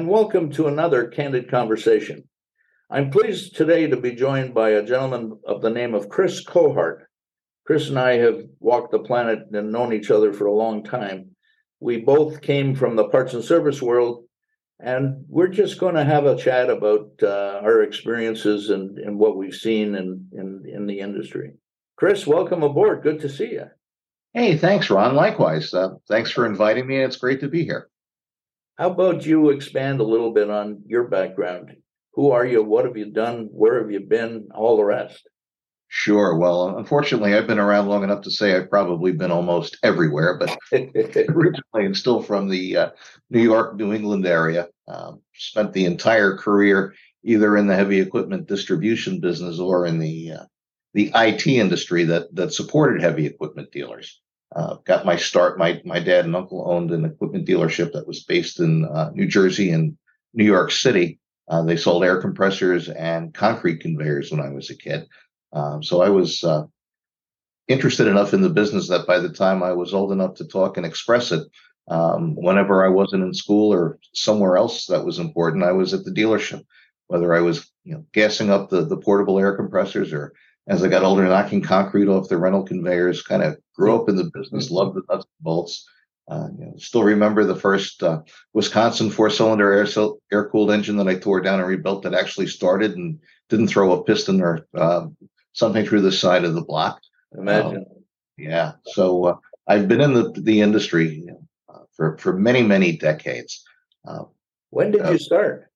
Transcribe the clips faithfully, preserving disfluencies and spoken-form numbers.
and welcome to another Candid Conversation. I'm pleased today to be joined by a gentleman of the name of Chris Kohart. Chris and I have walked the planet and known each other for a long time. We both came from the parts and service world, and we're just going to have a chat about uh, our experiences and, and what we've seen in, in, in the industry. Chris, welcome aboard. Good to see you. Hey, thanks, Ron. Likewise. Uh, thanks for inviting me. It's great to be here. How about you expand a little bit on your background? Who are you? What have you done? Where have you been? All the rest. Sure. Well, unfortunately, I've been around long enough to say I've probably been almost everywhere, but originally and still from the uh, New York, New England area. Um, spent the entire career either in the heavy equipment distribution business or in the uh, the I T industry that that supported heavy equipment dealers. Uh, got my start. My my dad and uncle owned an equipment dealership that was based in uh, New Jersey and New York City. Uh, they sold air compressors and concrete conveyors when I was a kid. Um, so I was uh, interested enough in the business that by the time I was old enough to talk and express it, um, whenever I wasn't in school or somewhere else that was important, I was at the dealership. Whether I was, you know, gassing up the the portable air compressors or as I got older, knocking concrete off the rental conveyors, kind of grew up in the business, loved the nuts and bolts. Uh, you know, still remember the first uh, Wisconsin four-cylinder air air-cooled engine that I tore down and rebuilt that actually started and didn't throw a piston or uh, something through the side of the block. Imagine. Um, yeah. So uh, I've been in the the industry you know, uh, for for many many decades. Uh, when did uh, you start?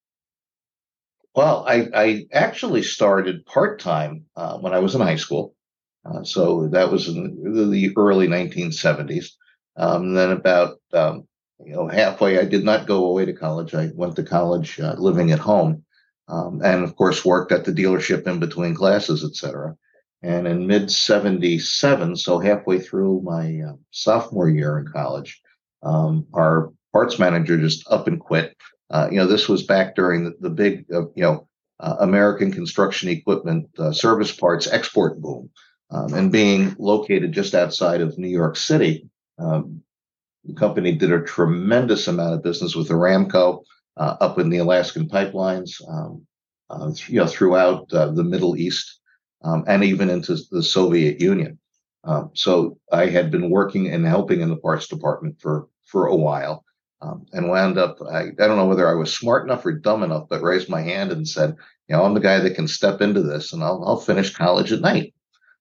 Well, I, I actually started part-time uh, when I was in high school. Uh, so that was in the early nineteen seventies. Um, then about, um, you know, halfway, I did not go away to college. I went to college uh, living at home um, and, of course, worked at the dealership in between classes, et cetera. And in mid seventy-seven, so halfway through my uh, sophomore year in college, um, our parts manager just up and quit. Uh, you know, this was back during the, the big, uh, you know, uh, American construction equipment uh, service parts export boom. Um, and being located just outside of New York City, um, the company did a tremendous amount of business with Aramco uh, up in the Alaskan pipelines, um, uh, you know, throughout uh, the Middle East um, and even into the Soviet Union. Um, so I had been working and helping in the parts department for for a while. Um, and wound up, I, I don't know whether I was smart enough or dumb enough, but raised my hand and said, you know, I'm the guy that can step into this and I'll, I'll finish college at night.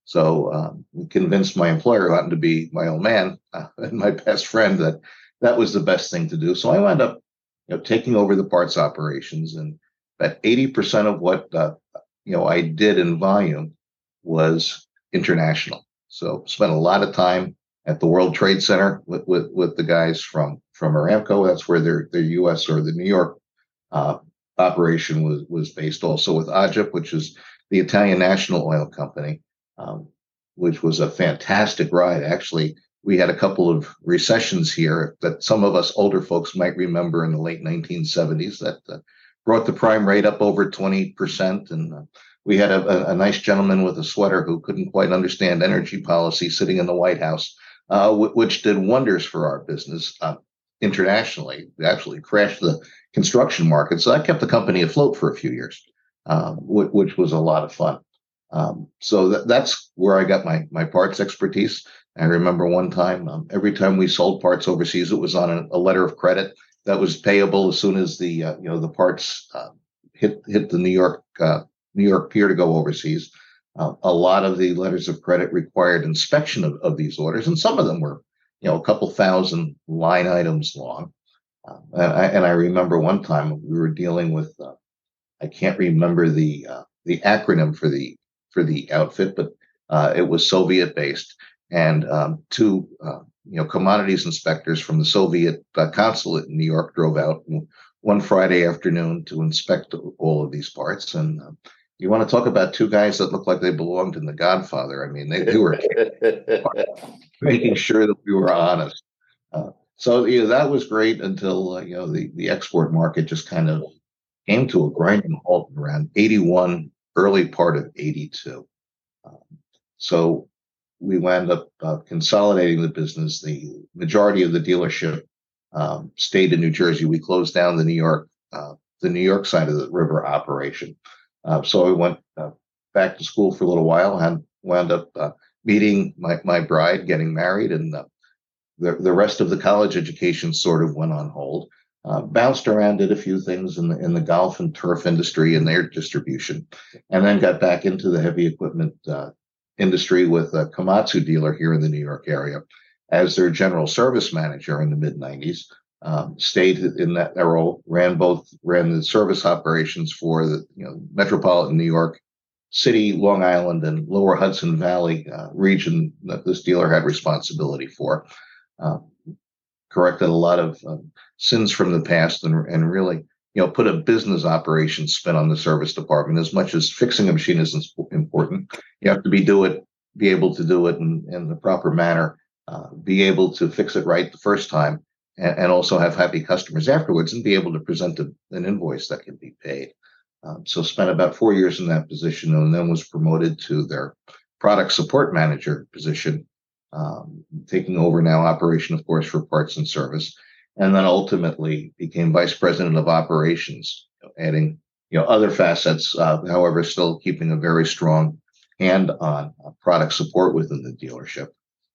So um, convinced my employer, who happened to be my old man uh, and my best friend, that that was the best thing to do. So I wound up, you know, taking over the parts operations, and about eighty percent of what, uh, you know, I did in volume was international. So spent a lot of time at the World Trade Center with, with, with the guys from, from Aramco. That's where their, their U S or the New York uh, operation was, was based. Also with A G I P, which is the Italian National Oil Company, um, which was a fantastic ride. Actually, we had a couple of recessions here that some of us older folks might remember in the late nineteen seventies that uh, brought the prime rate up over twenty percent. And uh, we had a, a nice gentleman with a sweater who couldn't quite understand energy policy sitting in the White House. Uh, w- which did wonders for our business uh, internationally. It actually crashed the construction market. So that kept the company afloat for a few years, um, w- which was a lot of fun. Um, so th- that's where I got my my parts expertise. I remember one time, um, every time we sold parts overseas, it was on a, a letter of credit that was payable as soon as the uh, you know the parts uh, hit hit the New York uh, New York pier to go overseas. Uh, a lot of the letters of credit required inspection of, of these orders, and some of them were, you know, a couple thousand line items long. Uh, and, I, and I remember one time we were dealing with, uh, I can't remember the uh, the acronym for the for the outfit, but uh, it was Soviet based, and um, two uh, you know commodities inspectors from the Soviet uh, consulate in New York drove out one Friday afternoon to inspect all of these parts. And uh, you want to talk about two guys that looked like they belonged in The Godfather. I mean, they, they were making sure that we were honest. Uh, so, you know, that was great until, uh, you know, the, the export market just kind of came to a grinding halt around eighty-one, early part of eighty-two. Um, so we wound up uh, consolidating the business. The majority of the dealership um, stayed in New Jersey. We closed down the New York uh, the New York side of the river operation. Uh, so I went uh, back to school for a little while and wound up uh, meeting my, my bride, getting married, and uh, the, the rest of the college education sort of went on hold. Uh, bounced around, did a few things in the in the golf and turf industry and their distribution, and then got back into the heavy equipment uh, industry with a Komatsu dealer here in the New York area as their general service manager in the mid nineties. Um, stayed in that role, ran both ran the service operations for the you know metropolitan New York City, Long Island, and Lower Hudson Valley uh, region that this dealer had responsibility for. Uh, corrected a lot of um, sins from the past, and, and really, you know, put a business operation spin on the service department. As much as fixing a machine is important, you have to be do it, be able to do it in, in the proper manner, uh, be able to fix it right the first time, and, and also have happy customers afterwards, and be able to present a, an invoice that can be paid. Um, so spent about four years in that position, and then was promoted to their product support manager position. Um, taking over now operation, of course, for parts and service, and then ultimately became vice president of operations, you know, adding you know other facets. Uh, however, still keeping a very strong hand on uh, product support within the dealership.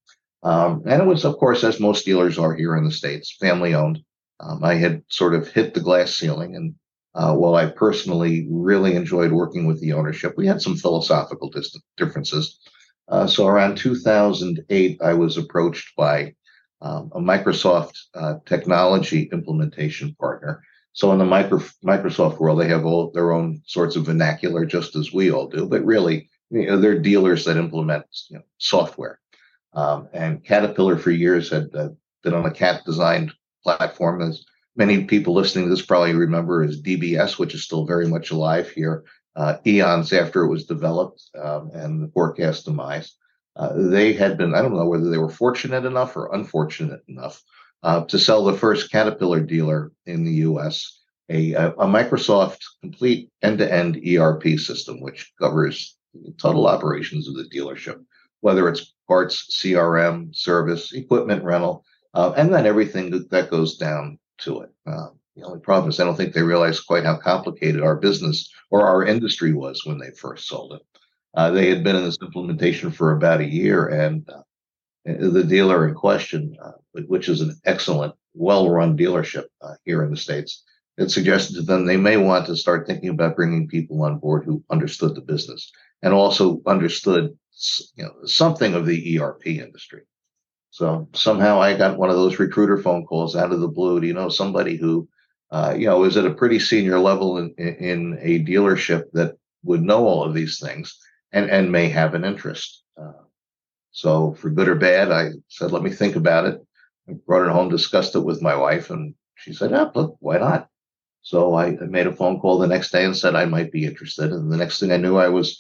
Um, and it was, of course, as most dealers are here in the States, family owned. Um, I had sort of hit the glass ceiling, and uh, while I personally really enjoyed working with the ownership, we had some philosophical dis- differences. Uh, so around two thousand eight, I was approached by um, a Microsoft uh, technology implementation partner. So in the micro, Microsoft world, they have all their own sorts of vernacular, just as we all do. But really, you know, they're dealers that implement you know, software. Um, and Caterpillar for years had uh, been on a C A T-designed platform. As many people listening to this probably remember as D B S, which is still very much alive here. Uh, eons after it was developed um, and the forecast demise. Uh, they had been, I don't know whether they were fortunate enough or unfortunate enough uh, to sell the first Caterpillar dealer in the U S, a, a, a Microsoft complete end-to-end E R P system, which covers total operations of the dealership, whether it's parts, C R M, service, equipment rental, uh, and then everything that, that goes down to it. Uh, The only problem is I don't think they realized quite how complicated our business or our industry was when they first sold it. Uh, they had been in this implementation for about a year, and uh, the dealer in question, uh, which is an excellent, well-run dealership uh, here in the States, it suggested to them they may want to start thinking about bringing people on board who understood the business and also understood you know, something of the E R P industry. So somehow I got one of those recruiter phone calls out of the blue. Do you know somebody who Uh, you know, is at a pretty senior level in, in a dealership that would know all of these things and, and may have an interest? Uh, so for good or bad, I said, let me think about it. I brought it home, discussed it with my wife, and she said, ah, look, why not? So I, I made a phone call the next day and said I might be interested. And the next thing I knew, I was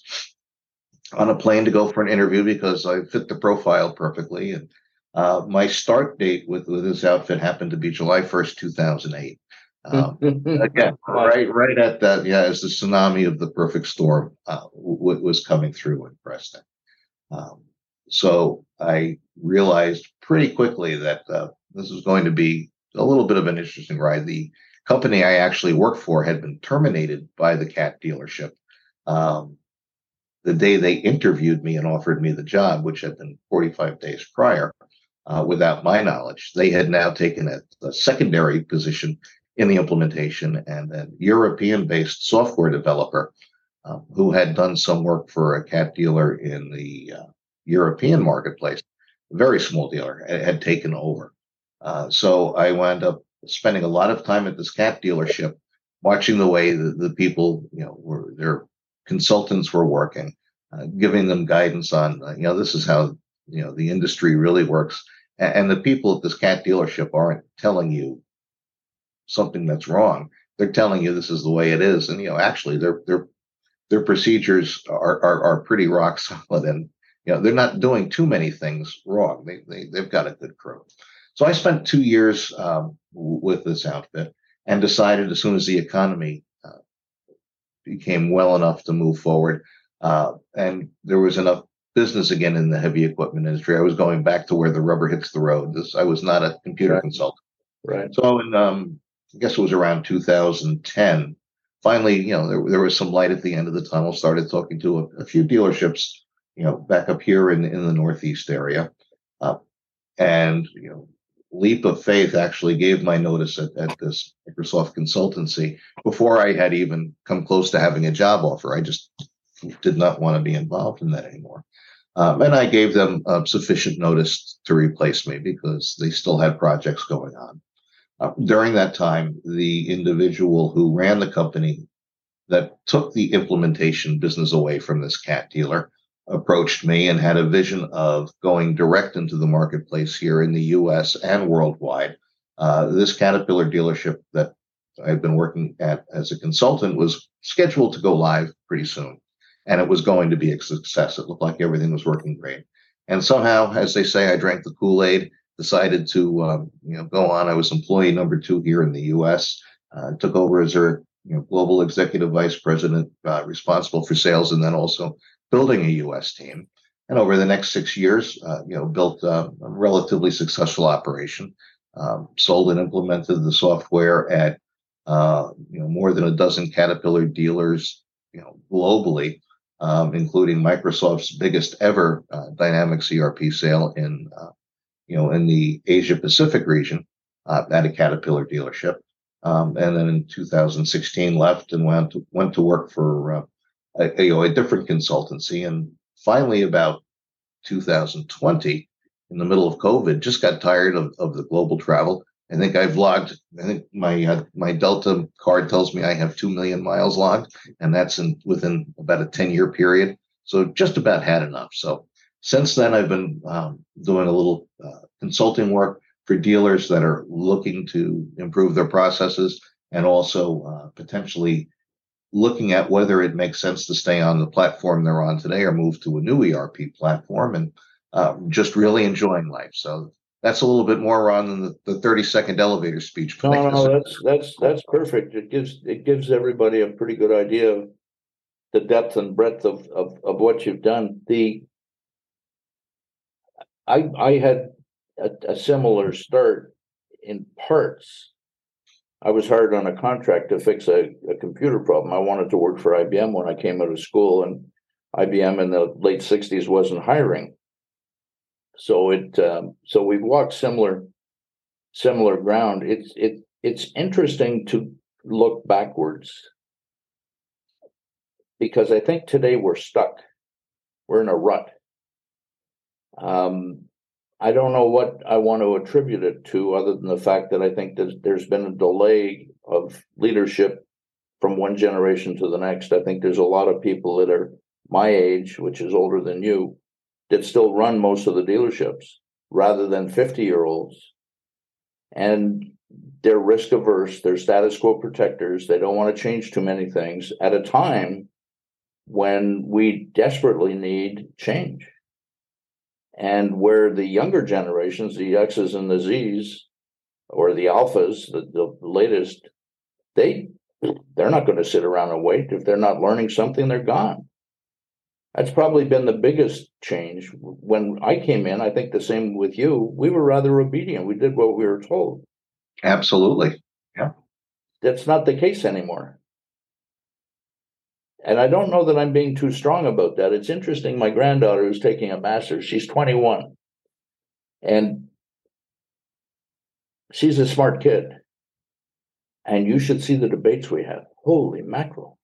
on a plane to go for an interview because I fit the profile perfectly. And uh, my start date with, with this outfit happened to be July first, two thousand eight. Um, again, right, right at that, yeah, as the tsunami of the perfect storm uh, w- was coming through in Preston. Um, so I realized pretty quickly that uh, this was going to be a little bit of an interesting ride. The company I actually worked for had been terminated by the C A T dealership um, the day they interviewed me and offered me the job, which had been forty-five days prior, uh, without my knowledge. They had now taken a, a secondary position in the implementation, and an European-based software developer uh, who had done some work for a C A T dealer in the uh, European marketplace, a very small dealer, had taken over. Uh, so I wound up spending a lot of time at this C A T dealership, watching the way the, the people, you know, were their consultants were working, uh, giving them guidance on, uh, you know, this is how you know the industry really works, and, and the people at this C A T dealership aren't telling you something that's wrong. They're telling you this is the way it is, and you know actually their their their procedures are are, are pretty rock solid, and you know they're not doing too many things wrong. They they they've got a good crew. So I spent two years um, with this outfit and decided as soon as the economy uh, became well enough to move forward, uh, and there was enough business again in the heavy equipment industry. I was going back to where the rubber hits the road. This I was not a computer Right. consultant. Right. So in um, I guess it was around two thousand ten. Finally, you know, there, there was some light at the end of the tunnel. Started talking to a, a few dealerships, you know, back up here in in the Northeast area, uh, and you know, leap of faith actually gave my notice at, at this Microsoft consultancy before I had even come close to having a job offer. I just did not want to be involved in that anymore. Um, and I gave them uh, sufficient notice to replace me because they still had projects going on. Uh, during that time, the individual who ran the company that took the implementation business away from this cat dealer approached me and had a vision of going direct into the marketplace here in the U S and worldwide. Uh, this Caterpillar dealership that I've been working at as a consultant was scheduled to go live pretty soon, and it was going to be a success. It looked like everything was working great. And somehow, as they say, I drank the Kool-Aid, decided to um, you know go on. I was employee number two here in the U S, uh, took over as their you know, global executive vice president, uh, responsible for sales, and then also building a U S team. And over the next six years, uh, you know, built uh, a relatively successful operation, um, sold and implemented the software at, uh, you know, more than a dozen Caterpillar dealers, you know, globally, um, including Microsoft's biggest ever uh, Dynamics E R P sale in, uh, you know, in the Asia Pacific region uh, at a Caterpillar dealership. Um, and then in two thousand sixteen, left and went to, went to work for uh, a, you know, a different consultancy. And finally, about two thousand twenty, in the middle of COVID, just got tired of, of the global travel. I think I've logged, I think my uh, my Delta card tells me I have two million miles logged, and that's in within about a ten-year period. So just about had enough. So since then, I've been um, doing a little uh, consulting work for dealers that are looking to improve their processes, and also uh, potentially looking at whether it makes sense to stay on the platform they're on today or move to a new E R P platform, and uh, just really enjoying life. So that's a little bit more on than the, the thirty second elevator speech. No, no, no, that's that's that's perfect. It gives it gives everybody a pretty good idea of the depth and breadth of of, of what you've done. The I I had a, a similar start in parts. I was hired on a contract to fix a, a computer problem. I wanted to work for I B M when I came out of school, and I B M in the late sixties wasn't hiring. So it um, so we've walked similar similar ground. It's it it's interesting to look backwards, because I think today we're stuck. We're in a rut. Um, I don't know what I want to attribute it to, other than the fact that I think there's, there's been a delay of leadership from one generation to the next. I think there's a lot of people that are my age, which is older than you, that still run most of the dealerships rather than fifty year olds. And they're risk averse, they're status quo protectors. They don't want to change too many things at a time when we desperately need change. And where the younger generations, the X's and the Z's, or the alphas, the, the latest, they they're not going to sit around and wait. If they're not learning something, they're gone. That's probably been the biggest change. When I came in, I think the same with you, we were rather obedient. We did what we were told. Absolutely. Yeah. That's not the case anymore. And I don't know that I'm being too strong about that. It's interesting. My granddaughter, who's taking a master's, she's twenty-one. And she's a smart kid. And you should see the debates we have. Holy mackerel.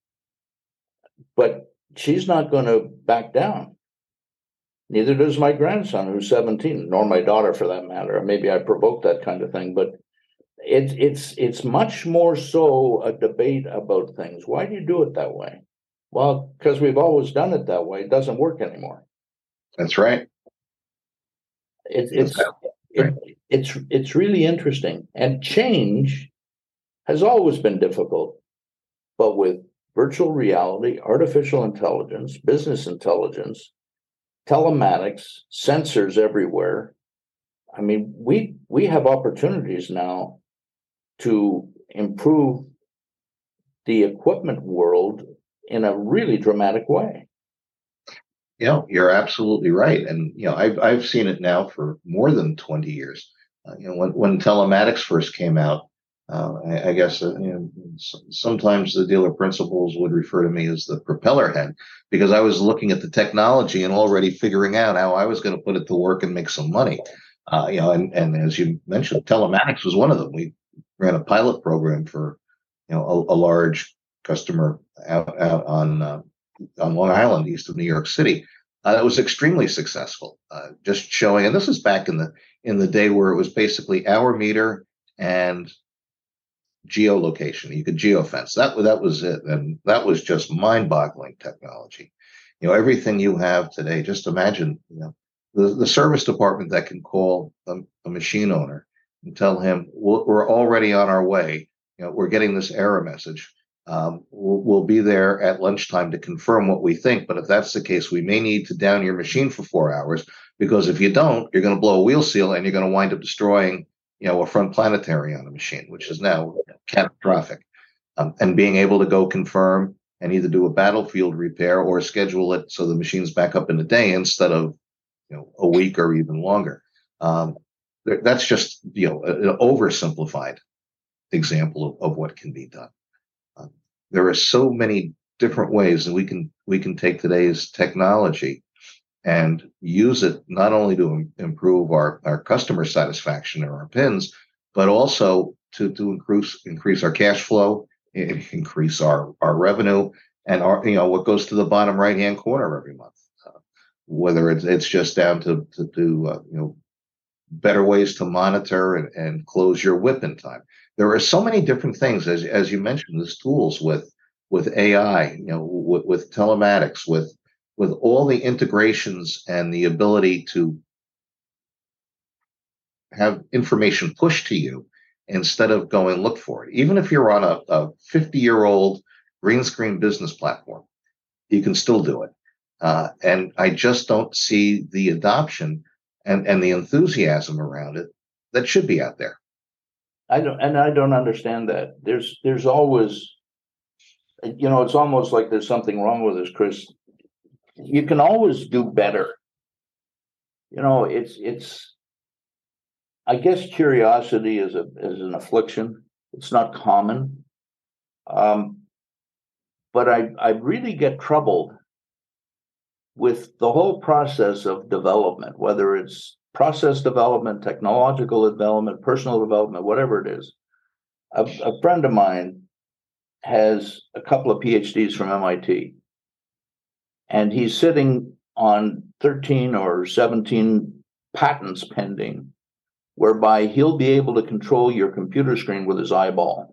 But she's not going to back down. Neither does my grandson, who's seventeen, nor my daughter for that matter. Maybe I provoked that kind of thing, but It's it's it's much more so a debate about things. Why do you do it that way? Well, because we've always done it that way. It doesn't work anymore. That's right. It, it's it, it's it's really interesting. And change has always been difficult, but with virtual reality, artificial intelligence, business intelligence, telematics, sensors everywhere. I mean, we we have opportunities now to improve the equipment world in a really dramatic way. You know, you're absolutely right. And, you know, I've, I've seen it now for more than twenty years. Uh, you know, when, when telematics first came out, Uh, I, I guess uh, you know, sometimes the dealer principals would refer to me as the propeller head because I was looking at the technology and already figuring out how I was going to put it to work and make some money. Uh, you know, and, and as you mentioned, telematics was one of them. We ran a pilot program for you know a, a large customer out out on uh, on Long Island, east of New York City. Uh, it was extremely successful. Uh, just showing, and this is back in the in the day where it was basically hour meter and geolocation. You could geofence. That that was it, and that was just mind-boggling technology. You know, everything you have today. Just imagine, you know, the, the service department that can call a, a machine owner and tell him we're already on our way. You know, we're getting this error message. Um, we'll, we'll be there at lunchtime to confirm what we think. But if that's the case, we may need to down your machine for four hours because if you don't, you're going to blow a wheel seal and you're going to wind up destroying, you know, a front planetary on the machine, which is now catastrophic. Um, and being able to go confirm and either do a battlefield repair or schedule it so the machine's back up in a day instead of, you know, a week or even longer. Um, that's just, you know, an oversimplified example of, of what can be done. Um, there are so many different ways that we can we can take today's technology and use it not only to im- improve our, our customer satisfaction or our pins, but also to, to increase increase our cash flow, increase our, our revenue, and our you know what goes to the bottom right hand corner every month. Uh, whether it's it's just down to to do uh, you know better ways to monitor and, and close your whip in time. There are so many different things, as as you mentioned, these tools with with A I, you know, with, with telematics, with with all the integrations and the ability to have information pushed to you instead of going look for it. Even if you're on a, a fifty year old green screen business platform, you can still do it. Uh, and I just don't see the adoption and, and the enthusiasm around it that should be out there. I don't, and I don't understand that. There's, there's always, you know, it's almost like there's something wrong with us, Chris. You can always do better. You know, it's, it's, I guess curiosity is a, is an affliction. It's not common. Um, but I, I really get troubled with the whole process of development, whether it's process development, technological development, personal development, whatever it is. A, a friend of mine has a couple of P H Ds from M I T, and he's sitting on thirteen or seventeen patents pending, whereby he'll be able to control your computer screen with his eyeball.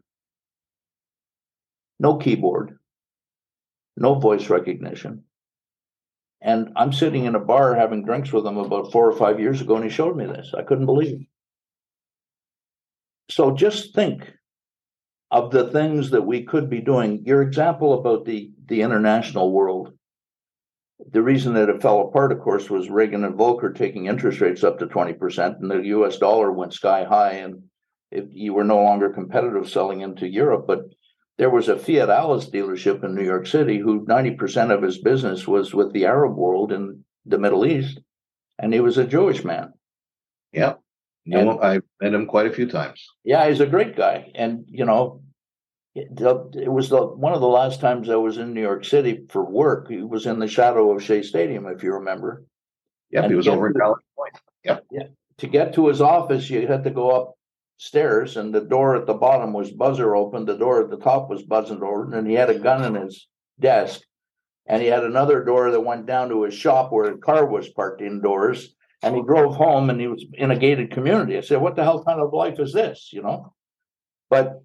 No keyboard, no voice recognition. And I'm sitting in a bar having drinks with him about four or five years ago, and he showed me this. I couldn't believe it. So just think of the things that we could be doing. Your example about the, the international world, the reason that it fell apart, of course, was Reagan and Volcker taking interest rates up to twenty percent, and the U S dollar went sky high, and if you were no longer competitive selling into Europe. But there was a Fiat Alice dealership in New York City who ninety percent of his business was with the Arab world and the Middle East, and he was a Jewish man. Yeah, no, I've met him quite a few times. Yeah, he's a great guy, and you know, it, it was the one of the last times I was in New York City for work. He was in the shadow of Shea Stadium, if you remember. Yep, and he was over in College Point. Yep. Yeah, to get to his office, you had to go up stairs, and the door at the bottom was buzzer open, the door at the top was buzzer open, and he had a gun in his desk, and he had another door that went down to his shop where a car was parked indoors, and he drove home, and he was in a gated community. I said, what the hell kind of life is this, you know? But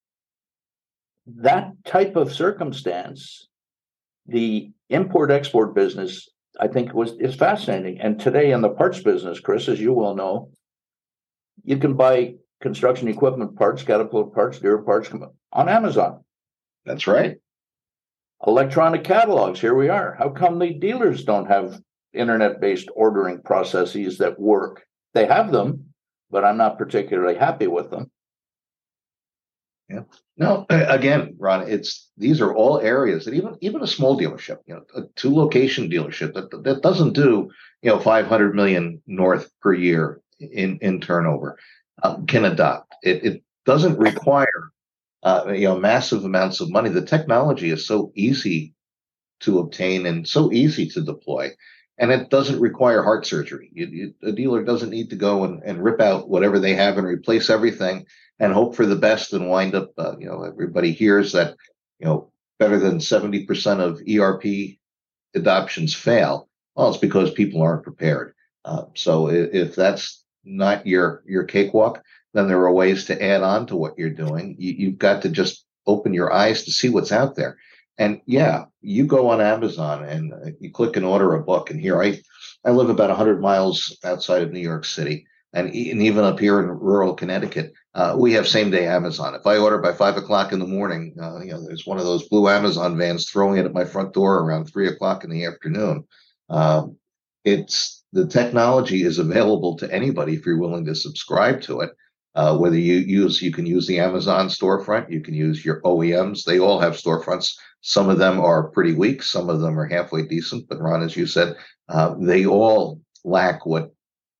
that type of circumstance, the import-export business, I think was is fascinating. And today in the parts business, Chris, as you well know, you can buy construction equipment parts, Caterpillar parts, Deere parts on Amazon. That's right. Electronic catalogs, here we are. How come the dealers don't have internet-based ordering processes that work? They have them, but I'm not particularly happy with them. Yeah. No, again, Ron, it's these are all areas that even even a small dealership, you know, a two location dealership that that doesn't do, you know, five hundred million north per year in in turnover, um, can adopt. It, it doesn't require uh, you know massive amounts of money. The technology is so easy to obtain and so easy to deploy, and it doesn't require heart surgery. You, you, a dealer doesn't need to go and, and rip out whatever they have and replace everything and hope for the best and wind up. Uh, you know, everybody hears that you know better than seventy percent of E R P adoptions fail. Well, it's because people aren't prepared. Uh, so if, if that's not your your cakewalk, then there are ways to add on to what you're doing. You, you've got to just open your eyes to see what's out there. And yeah, you go on Amazon and uh, you click and order a book. And here I, I live about one hundred miles outside of New York City, and, e- and even up here in rural Connecticut, uh, we have same day Amazon. If I order by five o'clock in the morning, uh, you know, there's one of those blue Amazon vans throwing it at my front door around three o'clock in the afternoon. Um, it's the technology is available to anybody if you're willing to subscribe to it. Uh, whether you use, you can use the Amazon storefront, you can use your O E Ms. They all have storefronts. Some of them are pretty weak. Some of them are halfway decent. But Ron, as you said, uh, they all lack what,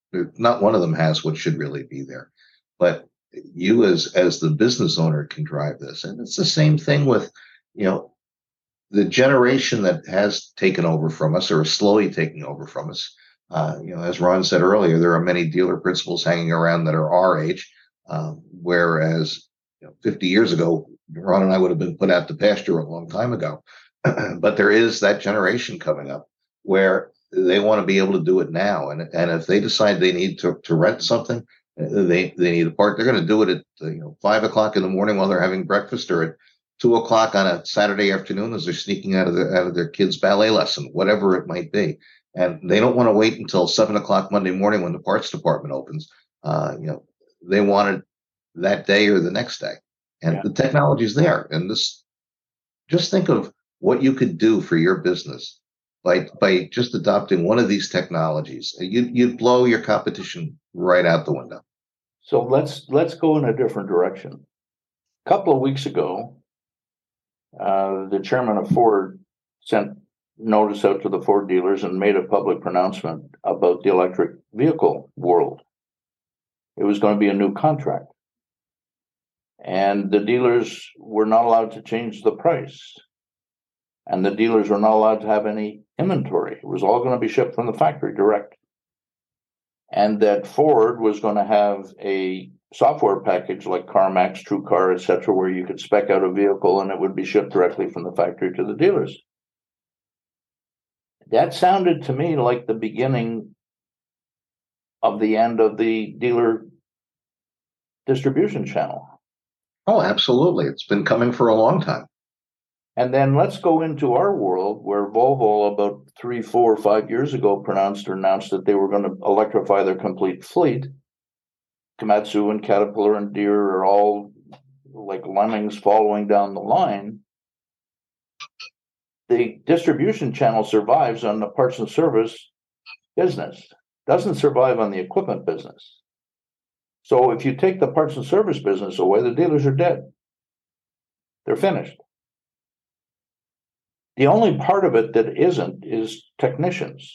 not one of them has what should really be there. But you as, as the business owner can drive this. And it's the same thing with, you know, the generation that has taken over from us or is slowly taking over from us. Uh, you know, as Ron said earlier, there are many dealer principals hanging around that are our age. Uh, whereas you know, fifty years ago, Ron and I would have been put out to pasture a long time ago. But there is that generation coming up where they want to be able to do it now. And, and if they decide they need to, to rent something, they, they need a part, they're going to do it at you know five o'clock in the morning while they're having breakfast, or at two o'clock on a Saturday afternoon as they're sneaking out of their, out of their kid's ballet lesson, whatever it might be. And they don't want to wait until seven o'clock Monday morning when the parts department opens. Uh, you know, they want it that day or the next day. And yeah. The technology is there. And this, just think of what you could do for your business by by just adopting one of these technologies. You you'd blow your competition right out the window. So let's let's go in a different direction. A couple of weeks ago, uh, the chairman of Ford sent notice out to the Ford dealers and made a public pronouncement about the electric vehicle world. It was going to be a new contract. And the dealers were not allowed to change the price. And the dealers were not allowed to have any inventory. It was all going to be shipped from the factory direct. And that Ford was going to have a software package like CarMax, TrueCar, et cetera, where you could spec out a vehicle and it would be shipped directly from the factory to the dealers. That sounded to me like the beginning of the end of the dealer distribution channel. Oh, absolutely. It's been coming for a long time. And then let's go into our world where Volvo about three, four, five years ago pronounced or announced that they were going to electrify their complete fleet. Komatsu and Caterpillar and Deere are all like lemmings following down the line. The distribution channel survives on the parts and service business, doesn't survive on the equipment business. So if you take the parts and service business away, the dealers are dead. They're finished. The only part of it that isn't is technicians.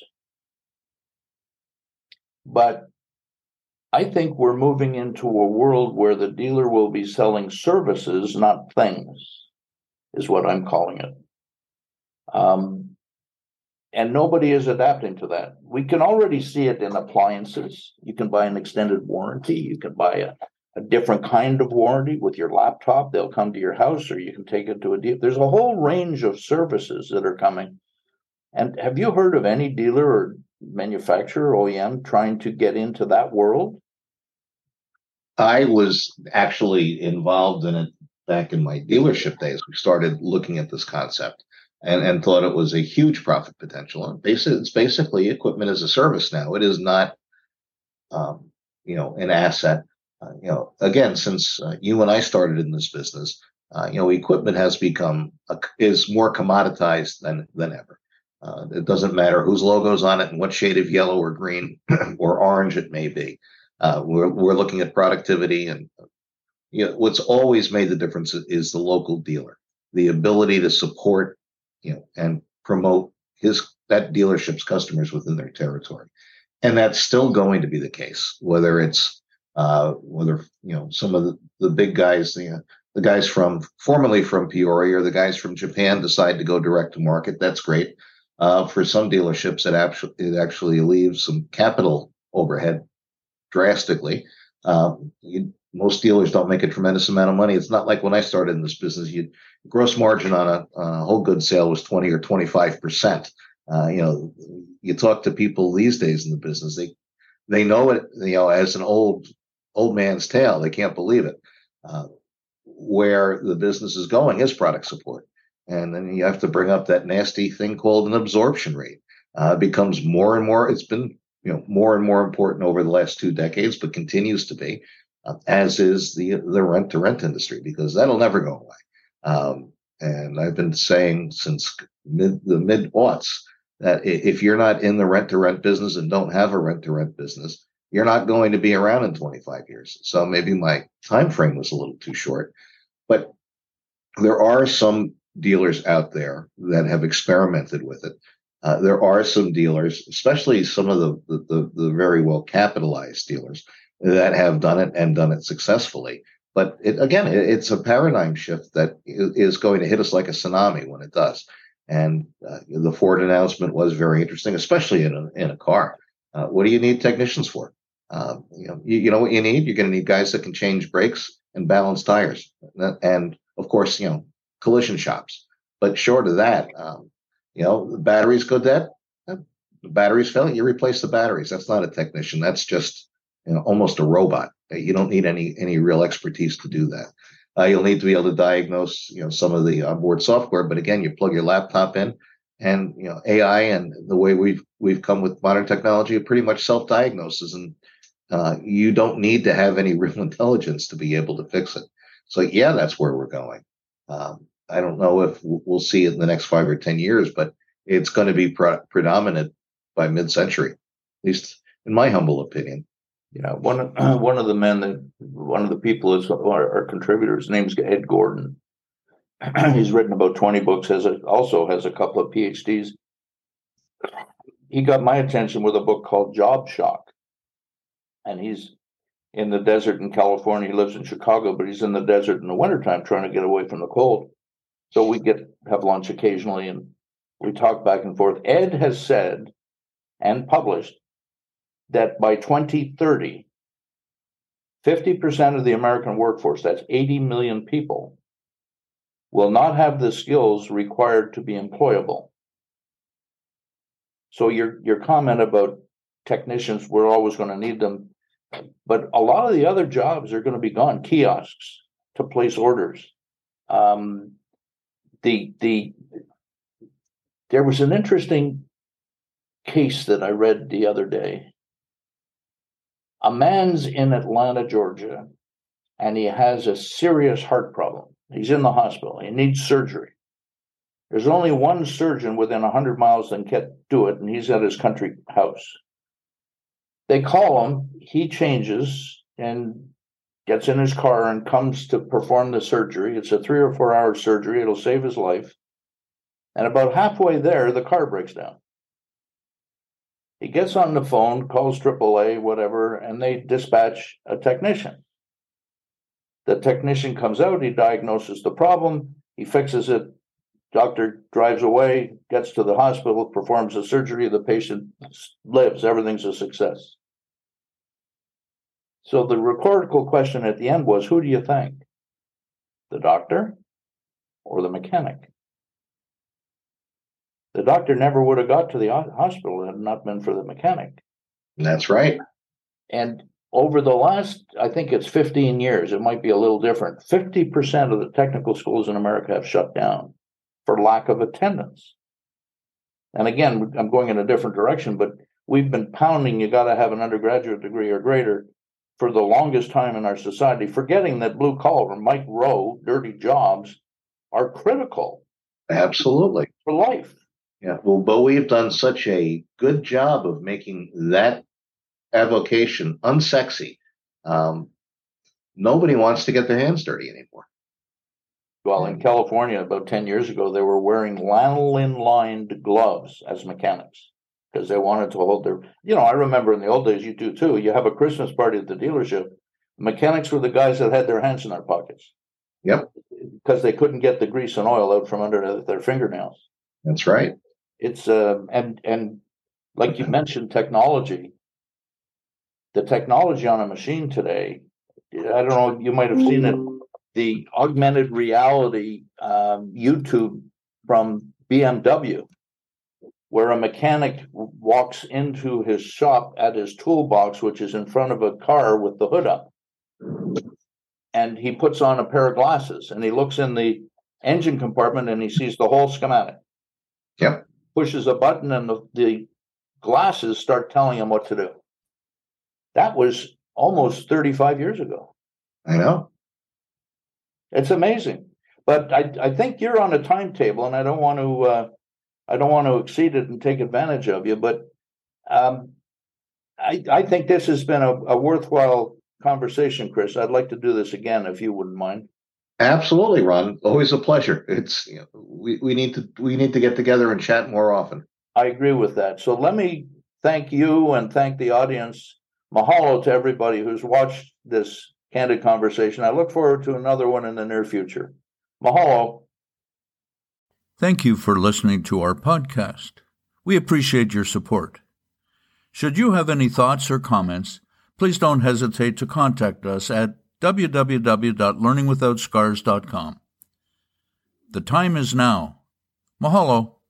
But I think we're moving into a world where the dealer will be selling services, not things, is what I'm calling it. Um, and nobody is adapting to that. We can already see it in appliances. You can buy an extended warranty. You can buy a, a different kind of warranty with your laptop. They'll come to your house, or you can take it to a dealer. There's a whole range of services that are coming. And have you heard of any dealer or manufacturer, O E M, trying to get into that world? I was actually involved in it back in my dealership days. We started looking at this concept. And, and thought it was a huge profit potential. And basically, it's basically equipment as a service now. It is not, um, you know, an asset. Uh, you know, again, since uh, you and I started in this business, uh, you know, equipment has become a, is more commoditized than than ever. Uh, it doesn't matter whose logo's on it and what shade of yellow or green or orange it may be. Uh, we're we're looking at productivity, and you know, what's always made the difference is the local dealer, the ability to support, you know, and promote his that dealership's customers within their territory. And that's still going to be the case, whether it's Uh, whether you know some of the, the big guys, the the guys from formerly from Peoria or the guys from Japan decide to go direct to market. That's great. Uh, for some dealerships, it actually it actually leaves some capital overhead drastically. Uh, you, most dealers don't make a tremendous amount of money. It's not like when I started in this business. You gross margin on a, on a whole good sale was twenty or twenty-five percent. Uh, you know, you talk to people these days in the business, they they know it, you know, as an old old man's tale. They can't believe it. Uh, where the business is going is product support, and then you have to bring up that nasty thing called an absorption rate. Uh, it becomes more and more. It's been you know more and more important over the last two decades, but continues to be, uh, as is the the rent to rent industry, because that'll never go away. Um, and I've been saying since mid, the mid aughts that if you're not in the rent to rent business and don't have a rent to rent business, you're not going to be around in twenty-five years. So maybe my time frame was a little too short, but there are some dealers out there that have experimented with it. Uh, there are some dealers, especially some of the, the, the very well capitalized dealers, that have done it and done it successfully. But it, again, it, it's a paradigm shift that is going to hit us like a tsunami when it does. And uh, the Ford announcement was very interesting, especially in a, in a car. Uh, what do you need technicians for? Um, you know, you, you know what you need? You're going to need guys that can change brakes and balance tires, and of course, you know, collision shops. But short of that, um, you know, the batteries go dead, the batteries fail, you replace the batteries. That's not a technician. That's just you know almost a robot. You don't need any any real expertise to do that. Uh, you'll need to be able to diagnose, you know, some of the onboard software. But again, you plug your laptop in, and you know, A I and the way we've we've come with modern technology, it pretty much self-diagnoses, and uh, you don't need to have any real intelligence to be able to fix it. So yeah, that's where we're going. Um, I don't know if we'll see it in the next five or ten years, but it's going to be pre- predominant by mid-century, at least in my humble opinion. Yeah, one of uh, one of the men that one of the people is our, our contributors. His name's Ed Gordon. He's written about twenty books. Has a, also has a couple of P H Ds. He got my attention with a book called Job Shock, and he's in the desert in California. He lives in Chicago, but he's in the desert in the wintertime trying to get away from the cold. So we get have lunch occasionally, and we talk back and forth. Ed has said and published that by twenty thirty, fifty percent of the American workforce, that's eighty million people, will not have the skills required to be employable. So your, your comment about technicians, we're always going to need them, but a lot of the other jobs are going to be gone. Kiosks to place orders. Um, the the there was an interesting case that I read the other day. A man's in Atlanta, Georgia, and he has a serious heart problem. He's in the hospital. He needs surgery. There's only one surgeon within one hundred miles that can do it, and he's at his country house. They call him. He changes and gets in his car and comes to perform the surgery. It's a three or four hour surgery. It'll save his life. And about halfway there, the car breaks down. He gets on the phone, calls triple A, whatever, and they dispatch a technician. The technician comes out, he diagnoses the problem, he fixes it, doctor drives away, gets to the hospital, performs the surgery, the patient lives, everything's a success. So the rhetorical question at the end was, who do you thank? The doctor or the mechanic? The doctor never would have got to the hospital had it not been for the mechanic. That's right. And over the last, I think it's fifteen years, it might be a little different. fifty percent of the technical schools in America have shut down for lack of attendance. And again, I'm going in a different direction, but we've been pounding, you got to have an undergraduate degree or greater for the longest time in our society, forgetting that blue collar, Mike Rowe, dirty jobs are critical. Absolutely. For life. Yeah, well, but we've done such a good job of making that avocation unsexy. Um, nobody wants to get their hands dirty anymore. Well, in California, about ten years ago, they were wearing lanolin-lined gloves as mechanics because they wanted to hold their, you know, I remember in the old days, you do too, you have a Christmas party at the dealership, Mechanics were the guys that had their hands in their pockets. Yep. Because they couldn't get the grease and oil out from under their fingernails. That's right. It's uh, and and like you mentioned, technology. The technology on a machine today, I don't know, you might have seen it, the augmented reality um, YouTube from B M W, where a mechanic walks into his shop at his toolbox, which is in front of a car with the hood up. And he puts on a pair of glasses and he looks in the engine compartment and he sees the whole schematic. Yep. Pushes a button and the, the glasses start telling him what to do. That was almost thirty-five years ago. I know. It's amazing. But I, I think you're on a timetable, and I don't want to uh, I don't want to exceed it and take advantage of you. But um, I, I think this has been a, a worthwhile conversation, Chris. I'd like to do this again if you wouldn't mind. Absolutely, Ron. Always a pleasure. It's you know, we, we need to we need to get together and chat more often. I agree with that. So let me thank you and thank the audience. Mahalo to everybody who's watched this candid conversation. I look forward to another one in the near future. Mahalo. Thank you for listening to our podcast. We appreciate your support. Should you have any thoughts or comments, please don't hesitate to contact us at w w w dot learning without scars dot com. The time is now. Mahalo.